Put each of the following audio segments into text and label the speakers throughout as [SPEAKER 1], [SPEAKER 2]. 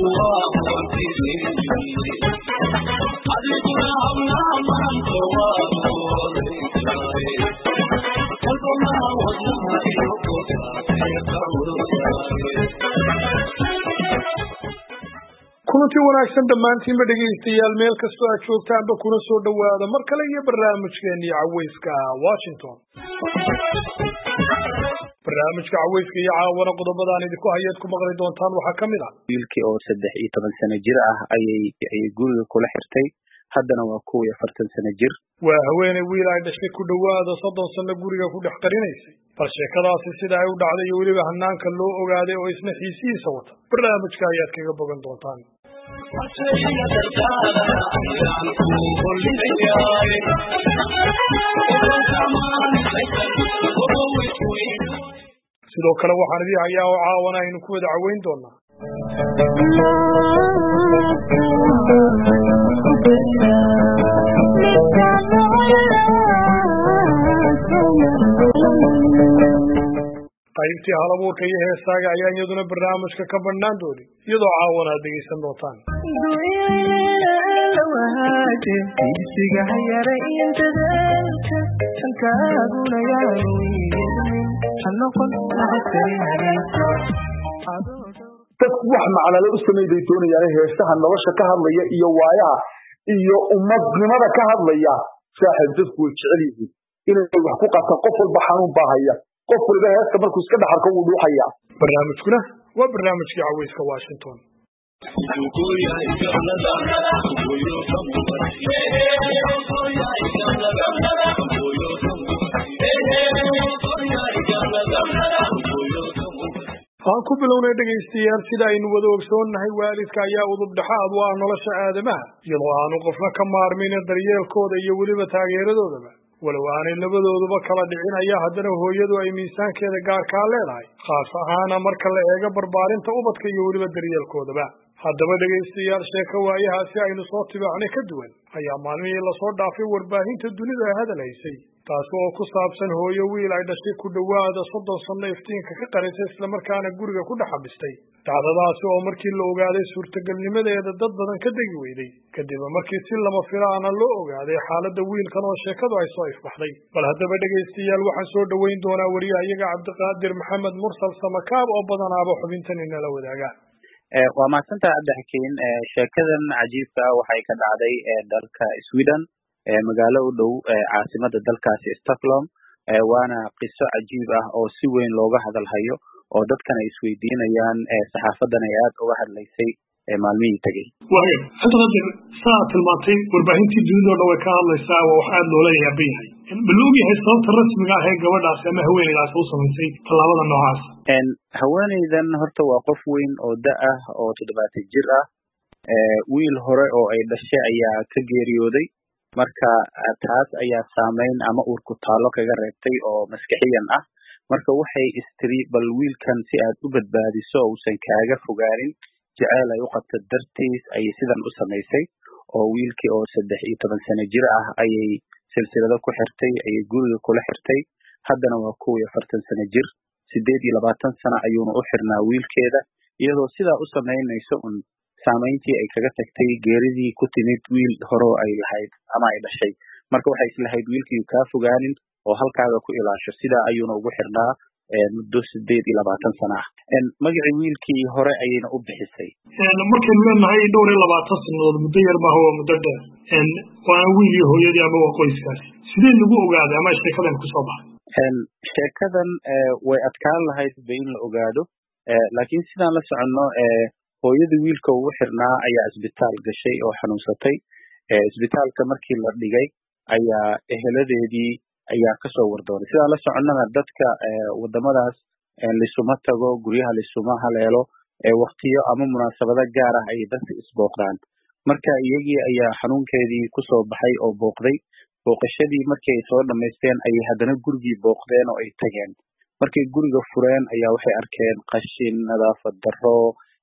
[SPEAKER 1] kulanti wanaagsan dhammaantiinba dhegaystayaal meel kastoo aad joogtaanba kuna soo dhowaada mar kale iyo barnaamijkeennii cawayska Washington. barnaamijka cawayska iyo caawana qodobadaan idinku hayaad ku maqli doontaan waxaa ka mid ah
[SPEAKER 2] wiilkii oo 13 sano jir ah ayay guriga kula xirtay haddana waa 40 sano jir
[SPEAKER 1] waa haweeney wiil ay dhashay ku dhowaada 30 sano guriga ku dhex qarinaysay bal sheekadaasi sida ay u dhacday iyo weliba hanaanka loo ogaaday oo isna xiisihiisa wata barnaamijka ayaad kaga bogan doontaan. sidoo kale waxaan idin hayaa oo caawana aynu ku wada caweyn doonaa qaybtii halabuurka iyo heesaaga ayaa iyaduna barnaamijka ka bannaan doonay iyadoo caawana aad dhegaysan doontaan.
[SPEAKER 3] dadku wax macnale u sameeyay doonayaan heesaha nolosha ka hadlaya iyo waayaha iyo ummadnimada ka hadlaya saaxiib dadku way jecel yihiin inay wax ku qaataan qof walba xanuun baahaya qof walba heesta markuu iska dhaxarko uu dhuuxaya.
[SPEAKER 1] barnaamijkuna waa barnaamijkii cawayska Washington. aan ku bilownay dhegaystayaal sida aynu wada ogsoonnahay waalidka ayaa udub dhaxaad u ah nolosha aadamaha iyadoo aanu qofna ka maarmin daryeelkooda iyo weliba taageeradoodaba walow aanay labadooduba kala dhicin ayaa haddana hooyadu ay miisaankeeda gaarkaa leedahay khaas ahaana marka la eego barbaarinta ubadka iyo weliba daryeelkoodaba. haddaba dhegaystayaal sheeko waayahaasi aynu soo tibaacnay ka duwan ayaa maalmihii lasoo dhaafay warbaahinta dunida hadalhaysay taasi oo ku saabsan hooyo wiil ay dhashay ku dhowaada 30 sano iftiinka ka qarisay islamarkaana guriga ku dhex xabistay. dhacdadaasi oo markii la ogaaday suurtagalnimadeeda dad badan ka degi weyday kadib markii si lama filaana loo ogaaday xaaladda wiilkan oo sheekadu ay soo ifbaxday. bal haddaba dhegaystayaal waxaan soo dhoweyn doonaa wariyahayaga cabdiqaadir maxamed mursal samakaab oo badanaaba xubintan inala wadaaga.
[SPEAKER 2] waa mahadsantahay cabdixakiin sheekadan cajiibka waxay ka dhacday dalka Sweden magaalo u dhow caasimada dalkaasi Stockholm waana qiso cajiib ah oo si weyn looga hadalhayo oo dadkan ay isweydiinayaan saxaafadan ay aad uga hadlaysay maalmihii tagay.
[SPEAKER 1] waayo hadda saa tilmaantay warbaahintii dunida oo way ka hadlaysaa oo wax aad loola yaabay yahay baloogi yahay sababta rasmiga ah ee gabadhaas ama haweeneydaas u samaysay tallaabada noocaas.
[SPEAKER 2] haweeneydan horta waa qof weyn oo da ah oo 70 jir ah wiil hore oo ay dhashay ayaa ka geeriyooday marka taas ayaa saameyn ama uur ku taalo kaga reebtay oo maskaxiyan ah marka waxay istiri bal wiilkan si aad u badbaadiso uusan kaaga fogaanin jacayl ay u qabto dartiis ay sidan u samaysay oo wiilkii oo 13 sano jir ah ayay silsilada ku xirtay ayay guriga kula xirtay haddana waa 40 sano jir 28 sano ayuuna u xirnaa wiilkeeda iyadoo sidaa u samaynayso saameyntii ay kaga tagtay geeridii ku timid wiil hore ay lahayd ama ay dhashay marka waxay islahayd wiilkii ka fogaanin oo halkaaga ku ilaasho sidaa ayuuna ugu xirnaa muddo 28 sano ah magacii wiilkii hore ayayna u bixisay.
[SPEAKER 1] markaynu leenahay dhowr iyo 20 sanadood muddo yar maaha waa muddo dheer waa wiil iyo hooyadii ama waa qoyskaasi sidee lagu ogaaday ama sheekadan ku soo baxay.
[SPEAKER 2] sheekadan way adkaan lahayd in la ogaado laakiin sidaan la soconno hooyada wiilka ugu xirnaa ayaa isbitaal gashay oo xanuunsatay isbitaalka markii la dhigay ayaa eheladeedii ayaa kasoo wardoonay sidaan la soconnana dadka wadamadaas lisuma tago guryaha lisuma haleelo waqtiyo ama munaasabado gaar ah ay dadka isbooqdaan marka iyagii ayaa xanuunkeedii kusoo baxay oo booqday booqashadii markii ay soo dhamaysteen ayay haddana gurigii booqdeen oo ay tageen markay guriga fureen ayaa waxay arkeen qashin nadaafad darro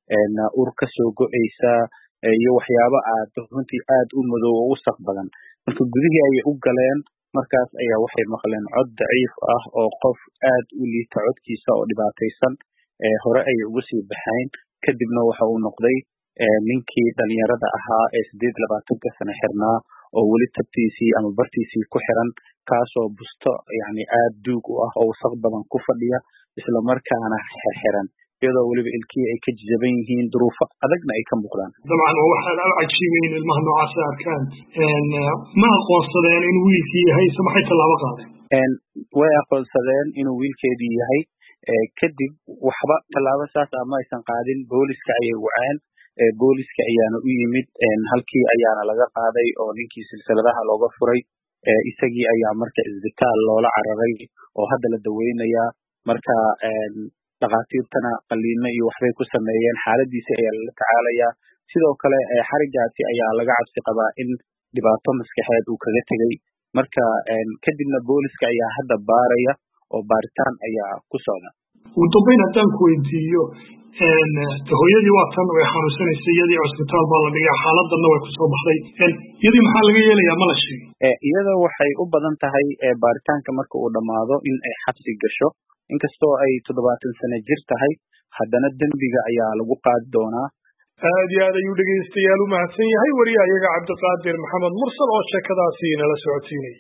[SPEAKER 2] ur ka soo go'aysa iyo waxyaabo aad runtii aad u madow oo wasakh badan marka gudihii ayay u galeen markaas ayaa waxay maqleen cod daciif ah oo qof aad u liita codkiisa oo dhibaataysan hore ayay uga sii baxayn kadibna waxa uu noqday ninkii dhalinyarada ahaa ee 28 sano xirnaa oo weli tabtiisii ama bartiisii ku xiran kaasoo busto yani aad duug u ah oo wasaq badan ku fadhiya isla markaana xirxiran iyadoo weliba ilkii ay ka jaban yihiin duruufo adagna ay ka muuqdaan
[SPEAKER 1] dabcan oo waxaad aad cajiibayn ilmaha noocaas arkaan ma aqoonsadeen in wiilkii yahay maxay tallaabo qaadeen
[SPEAKER 2] way aqoonsadeen inuu wiilkeedii yahay kadib waxba tallaabo saas ah ma aysan qaadin booliska ayay waceen booliska ayaana u yimid halkii ayaana laga qaaday oo ninkii silsiladaha looga furay isagii ayaa marka isbitaal loola cararay oo hadda la daweynayaa marka dhaqaatiirtana qaliino iyo waxbay ku sameeyeen xaaladiisa ayaa lala tacaalayaa sidoo kale xarigaasi ayaa laga cabsi qabaa in dhibaato maskaxeed uu kaga tegey marka kadibna booliska ayaa hadda baaraya oo baaritaan ayaa ku socda
[SPEAKER 1] ugu dambeyn haddaan ku weydiiyo hooyadii waa tan way xanuunsanaysay iyadii cusbitaal baa la dhigay xaaladana way kusoo baxday iyadii maxaa laga yeelayaa ma la sheegay
[SPEAKER 2] iyada waxay u badan tahay baaritaanka marka uu dhammaado in ay xabsi gasho inkastoo ay 70 sano jir tahay haddana dembiga ayaa lagu qaadi doonaa
[SPEAKER 1] aad iyo aad ayuu dhegaystayaal u mahadsan yahay wariyahayaga cabdiqaadir maxamed mursal oo sheekadaasi nala socodsiinayay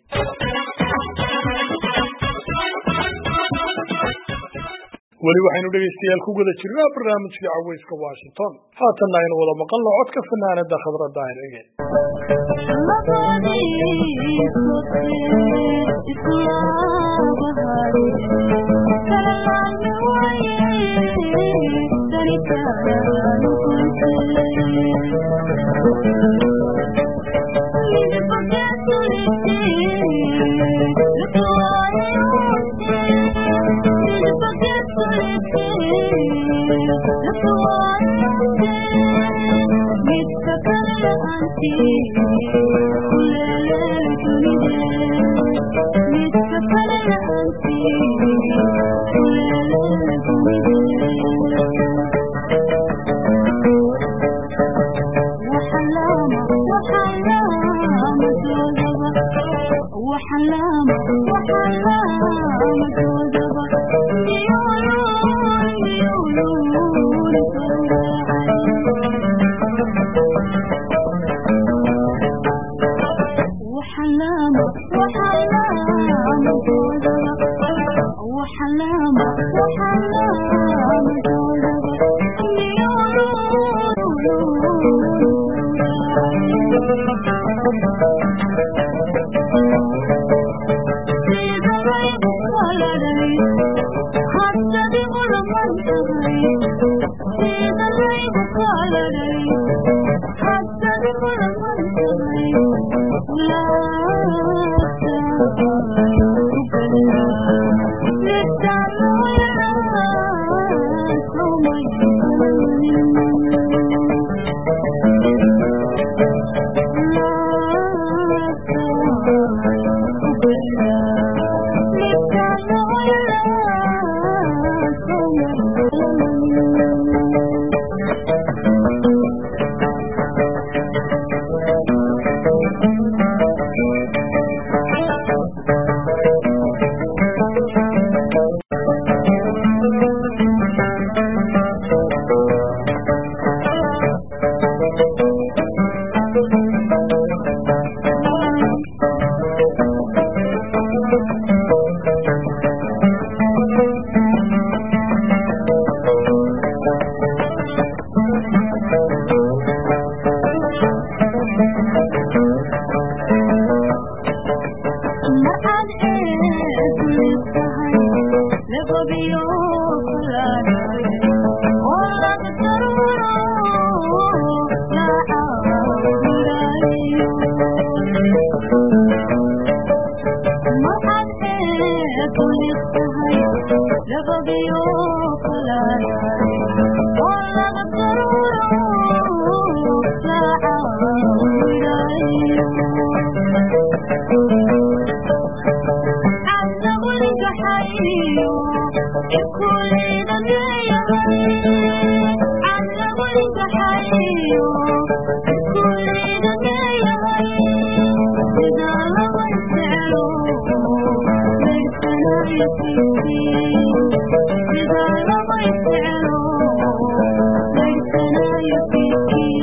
[SPEAKER 1] weli waxaynu dhegaystayaal ku guda jirnaa barnaamijka caweyska Washington haatanna aynu wada maqalno codka fanaanada Khadra Daahir Ege
[SPEAKER 4] Thank you.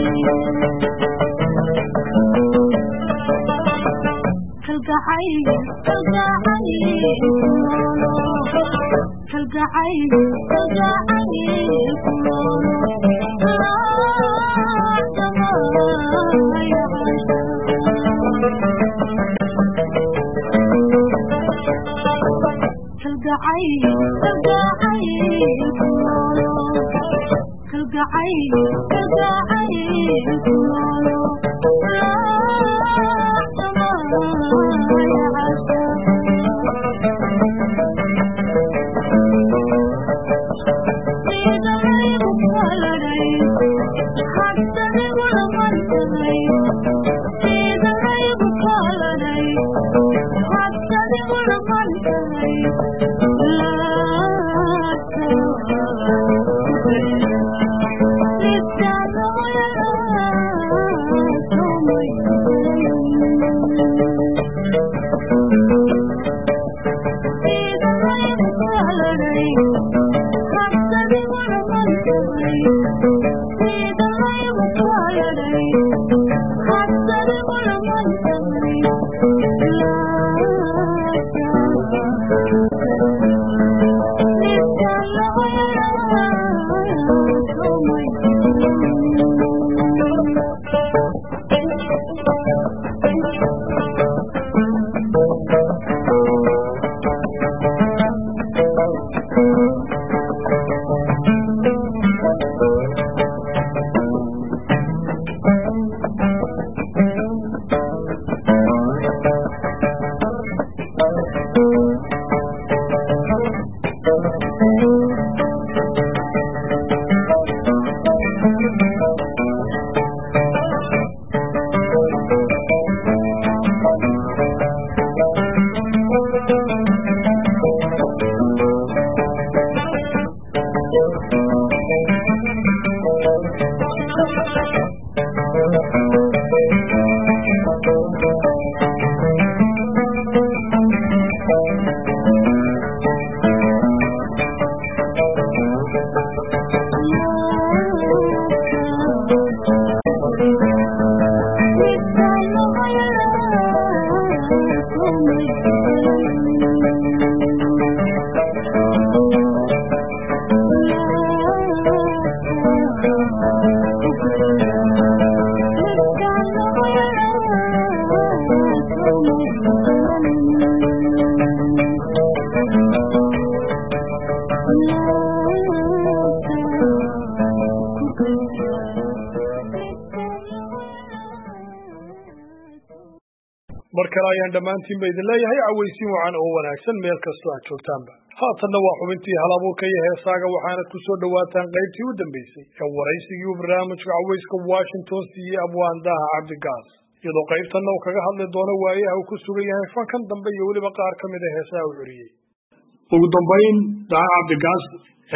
[SPEAKER 1] markale ayaan dhammaantiinba idin leeyahay cawaysiin wacan oo wanaagsan meel kastoo aad joogtaanba haatanna waa xubintii halabuurka iyo heesaaga waxaanad ku soo dhowaataan qaybtii u dambaysay ee waraysigii uu barnaamijka cawayska washington siiyey abwaandaha cabdigaas iyadoo qaybtanna uu kaga hadli doono waayaha uu ku sugan yahay fankan dambe iyo weliba qaar ka mid a heesaha uu curiyey
[SPEAKER 4] ugu dambayn daha cabdigaas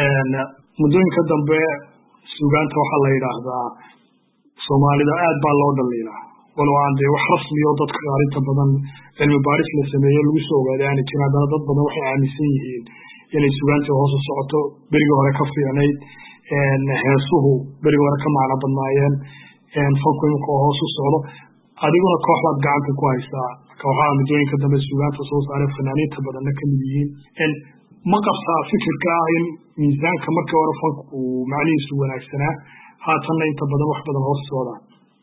[SPEAKER 4] muddooyinka dambe suugaanta waxaa la yidhaahdaa soomaalida aad baa loo dhaliilaa walow aan dee wax rasmi oo dadka qaarinta badan cilmi baaris la sameeyo lagu soo ogaaday aanay jirin haddana dad badan waxay aaminsan yihiin inay suugaanta hoos u socoto berigii hore ka fiicnayd heesuhu berigii hore ka macno badnaayeen fanku imika oo hoos u socdo adiguna kooxdaad gacanta ku haysaa kooxaha muddooyinka dambe suugaanta soo saaray fanaaniinta badanna ka mid yihiin ma qabtaa fikirka ah in miisaanka markii hore fanku uu macnihiisu wanaagsanaa haatanna inta badan wax badan hoos socdaan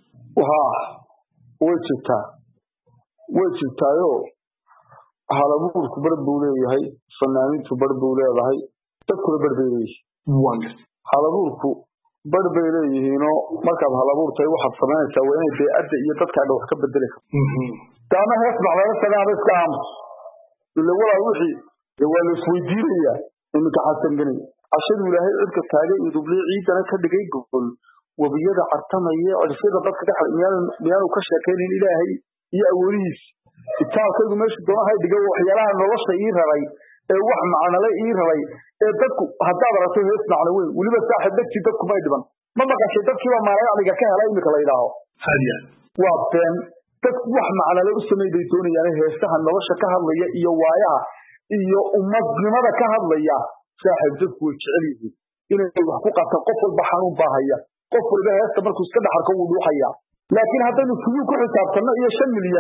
[SPEAKER 3] way jirtaayo halabuurku bar buu leeyahay fanaaniintu bar buu leedahay dadkuna bar bay leeyihiin halabuurku bar bay leeyihiinoo markaad halabuurtahay waxaad samaynaysaa waa inay beecadda iyo dadkaaga wax ka bedeli karto taana hees macdala sagaaba iska aamus ila walaa wixii waa la isweydiinayaa iminka xasan gani cashadu ilaahay cidka taagay idubliye ciidana ka dhigay gogol wabiyada cartamaya codfyada dadka dhex miyaanu ka sheekaynayn ilaahay iyo awoodihiis itaalkaygu meesha doonahay dhiga waxyaalaha nolosha ii raray ee wax macnale ii raray ee dadku haddaad aragto hees macno weyn weliba saaxib degtii dadku may dhiban ma maqashay dadkiiba maalacdiga ka helay iminka la yidhaaho waa been dadku wax macnale u samay bay doonayaan heesaha nolosha ka hadlaya iyo waayaha iyo ummadnimada ka hadlaya saaxib dadku way jecel yihiin inay wax ku qataan qof walba xanuun baa haya qof walba heesta markuu iska dhaxarko wuu dhuuxaya laakiin haddaynu kuyuu ku xisaabtanno iyo 5 milyan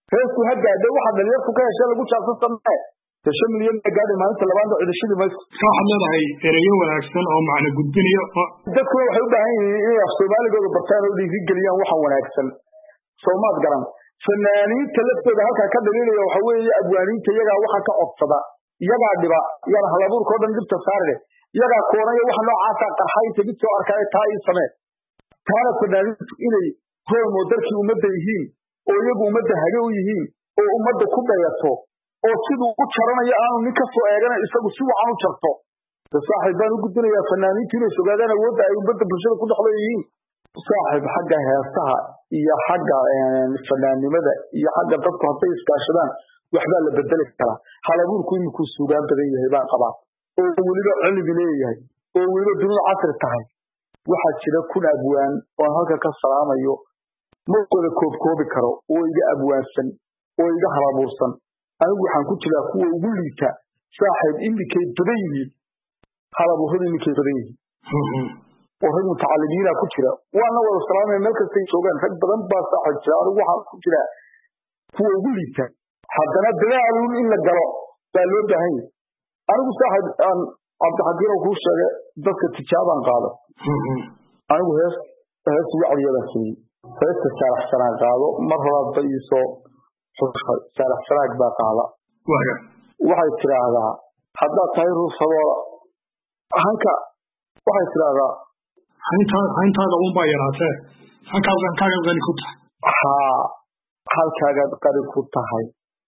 [SPEAKER 3] heestu hagaade waxa dhalinyarku ka heshay lagu jaabsan samee 5 milyan gaadhay maalinta labaad oo cidashadii ma
[SPEAKER 4] waxaad leedahay erayo wanaagsan oo macna gudbinayo
[SPEAKER 3] dadku waxay u baahan yihiin inay Soomaaligooda bartaan oo dhiirigeliyaan waxa wanaagsan Soomaad garan fanaaniinta laftooda halka ka dhaliilaya waxa weeye abwaaniinta iyaga waxa ka codsada iyaga dhiba iyaga halabuurkooda dhan dibta saarade iyaga koonaya waxa noocaas ah qarxaynta dib soo arkay taay samee taana fanaaniintu inay hor modelkii ummadda yihiin oo iyagu ummadda hage u yihiin oo ummadda ku dayato oo sidoo u jaranayo aanu nin ka soo eegana isagu si wacan u jarto saaxiibaan u gudbinaya fanaaniintu inay sugaadaan awoodda ay ummadda bulshada ku dhaxleeyeen saaxiib xagga heesaha iyo xagga fanaanimada iyo xagga dadku hadday iskaashadaan waxba la bedeli karaa halabuurku inuu ku sugaan badan yahay baan qabaa oo waliba cilmi leeyahay oo waliba dunida casri tahay waxa jira kun abwaan oo halka ka salaamayo markooda koobi karo oo iga abwaansan oo iga halabuursan anigu waxaan ku jiraa kuwa ugu liita saaxiib imikay badan yihiin halabuurada imikay badan yihiin oo rag mutacalimiina ku jira waana wada salaamay meel kasta ay joogaan rag badan baa saaxiib jira anigu waxaan ku jiraa kuwa ugu liita haddana dadaalun in la galo baa loo baahan yahay anigu saaxiib aan cabdixakiin ku sheegay dadka tijaabaan qaado anigu hees wacdiyada fiiri heesta saalaxsanaa qaado mar labaad bay soo xushay saalaxsanaag baa qaada waxay tiraahdaa haddaad tahay ruusadooda hanka waxay tiraahdaa
[SPEAKER 4] hayntaada unbaa yaraatee halkaagaad qani ku tahay
[SPEAKER 3] halkaagaad qani ku tahay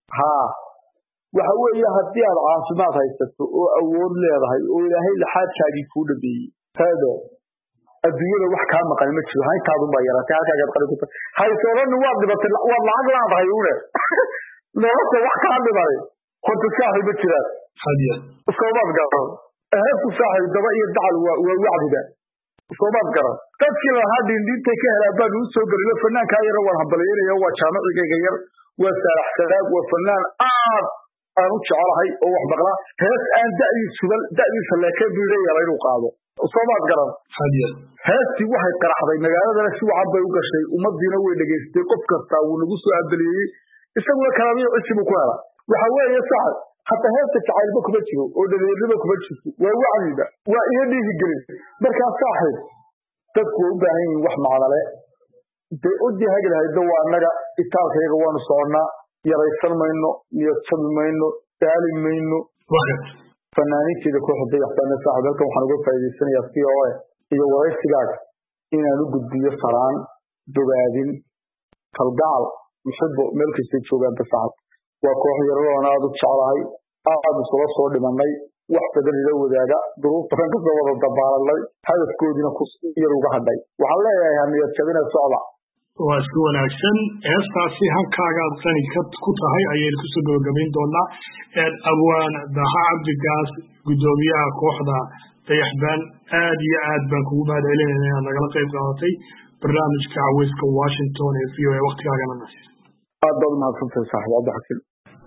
[SPEAKER 3] waxa weeye haddii aad caafimaad haysato oo awood leedahay oo ilaahay laxaadkaagii kuu dhabeeyey hada adduunyada wax kaa maqan ma jiro hayntaadu baa yaraatay halkaagaad qani ku tahay haysoodana waad dhibatay waad lacag laadahay une nolosha wax kaa dhibay horta saaxiib ma jiraan soomaad garan heestu saaxiib daba iyo dacal waa wacdiga soomaad garan dadkii lahaa dhindhintay ka helaa baan u soo geliyo fanaankaa yar waan hambalyeynaya waa jaamacigayga yar waa saalaxsanaag waa fanaan aad aan u jecelahay oo wax maqlaa hees aan da'diisa leekeen buu leeyahay inuu qaado soomaad garan heestii waxay qaraxday magaaladana si wacan bay u gashay ummadiina way dhageystay qof kasta wuu nagu soo abaleeyey isaguna kalaamiyo cisi buu ku helaa waxa weeye saaxiib hatta heesta jacaylba kuma jiro oo dhalinyarnimo kuma jirto waa wacdiba waa iyo dhiirigelin markaa saaxiib dadku waa u baahan yihiin wax macnale dee udii hagilahayda waa annaga itaalkayaga waanu soconnaa yaraysan mayno niyad sabi mayno daali mayno fanaaniinteeda kooxda dayaxbaana saaxiib halkan waxaan uga faa'iidaysanayaa VOA iyo waraysigaaga inaan u gudbiyo saraan dogaadin kalgacal muxibbo meel kastay joogaan basacad waa koox yaradoona aad u jeclahay aad isula soo dhimanay wax badan ila wadaaga duruuf badan kasoo wada dabaalanay hadafkoodiina ku yar uga hadhay waxaan leeyahay hamiyad jabina socda
[SPEAKER 4] waa si wanaagsan heestaasi halkaagaad qani ku tahay ayaynu kusoo gabagabayn doonaa abwaan daha cabdigaas gudoomiyaha kooxda dayaxbaan aad iyo aad baan kugu mahadcelinayna inaad nagala qayb qaadatay barnaamijka caweyska Washington ee VOA waqtigaagana nasiis
[SPEAKER 3] aad baad mahadsantahay saaxiib cabdixakiin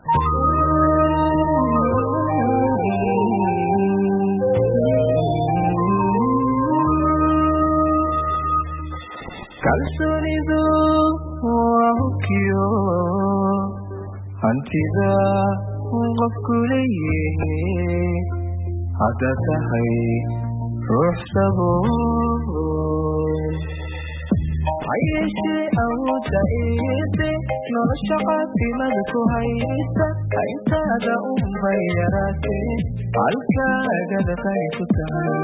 [SPEAKER 5] kalsoonidu waa hubkiyo hantida qofku leeyahay haddaad tahay ruux sabool hayeeshee awoodda eebe nolosha caafimaad ku haysta hayntaada unbay yaraatee halkaagada qani ku tahay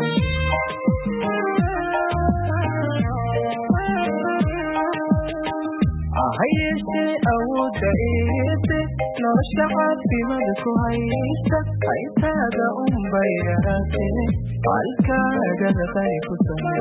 [SPEAKER 5] hayeeshee awoodda eebe nolosha caafimaad ku haysta hayntaada unbay yaraatee halkaagada qani ku tahay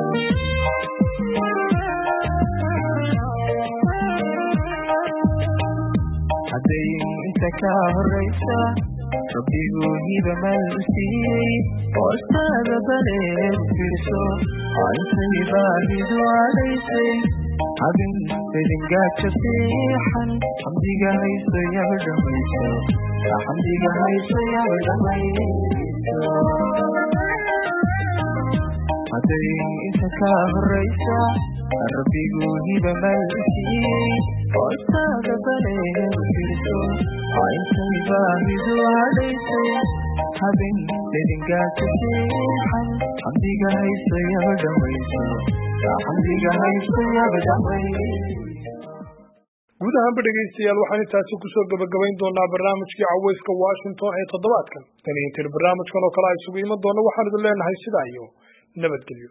[SPEAKER 5] hadday inta ka horraysa rabbigu hiba mal u siiyey hoostaada baleed fiirso antay baahidu cadaysay habin bedingaaja fiixan xamdiga hayso yaba dhamayso xamdiga hayso yaba dhamayso hadday inta ka horraysa rabbigu hiba mal u siiyey hoostaada baleeru fiirso intay baahidu hadhaysay habeen dedingaaka seexan xamdiga haysayaba dhamayso xamdiga haysayaba dhamayso.
[SPEAKER 1] guud ahaanba dhegaystayaal waxaan intaasi kusoo gabagabayn doonaa barnaamijkii cawayska Washington ee toddobaadkan. tan iyo intii barnaamijkan oo kale ay isugu iman doona waxaan idin leenahay sidaa iyo nabadgelyo.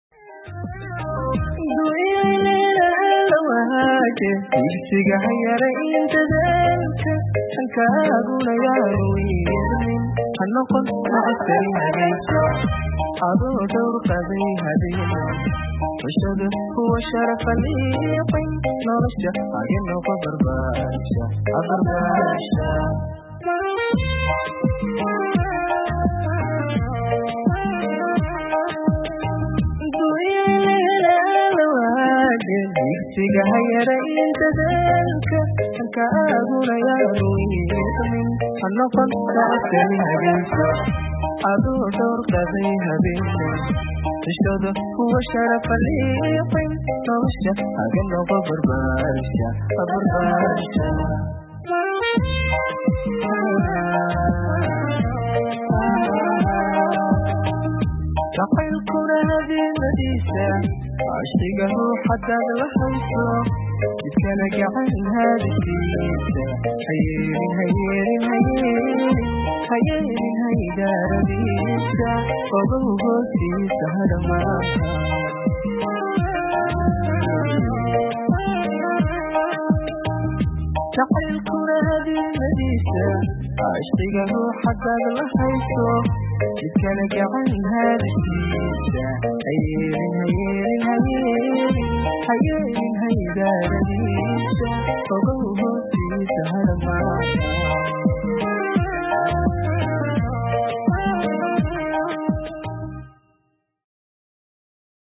[SPEAKER 5] Isiga hayara intadalka halkaaguna yaanu yeelin hanoqon macasari hadayso adoo dhowr qaday hadayna washada huwa sharafa liiqin nolosha aginoqo barbaasha abarbaasha Isiga hayara intadalka halkaaguna yaanu yeelin hanoqon macasari hadayso adoo dhowr qaday hadayna washada huwa sharafa liiqin nolosha aginoqo barbaasha abarbaasha jacaylkuna hadiimadiisa عشقه حتى لحظة يتكلى عن هذا الديسة هيرين هيرين هيرين هيرين هيدار ديسة وضوه في سهر معها تعال كرة هذه المديسة عشقه حتى لحظة يتكلى عن هذا الديسة هيرين هيرين هيرين هيرين هيدار ديسة وضوه في سهر معها